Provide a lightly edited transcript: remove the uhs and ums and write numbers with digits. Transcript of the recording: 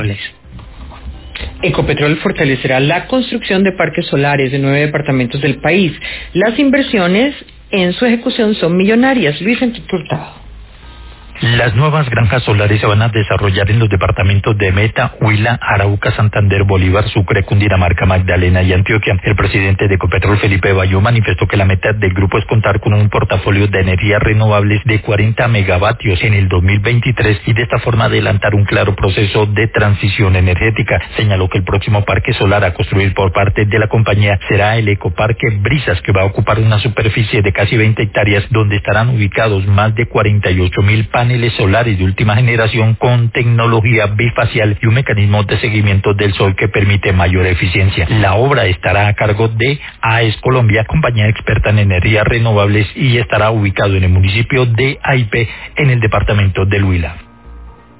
Ecopetrol fortalecerá la construcción de parques solares de 9 departamentos del país. Las inversiones en su ejecución son millonarias. Luis Enrique Hurtado. Las nuevas granjas solares se van a desarrollar en los departamentos de Meta, Huila, Arauca, Santander, Bolívar, Sucre, Cundinamarca, Magdalena y Antioquia. El presidente de Ecopetrol, Felipe Bayó, manifestó que la meta del grupo es contar con un portafolio de energías renovables de 40 megavatios en el 2023 y de esta forma adelantar un claro proceso de transición energética. Señaló que el próximo parque solar a construir por parte de la compañía será el Ecoparque Brisas, que va a ocupar una superficie de casi 20 hectáreas, donde estarán ubicados más de 48.000 paneles solares de última generación con tecnología bifacial y un mecanismo de seguimiento del sol que permite mayor eficiencia. La obra estará a cargo de AES Colombia, compañía experta en energías renovables, y estará ubicado en el municipio de Aipé, en el departamento del Huila.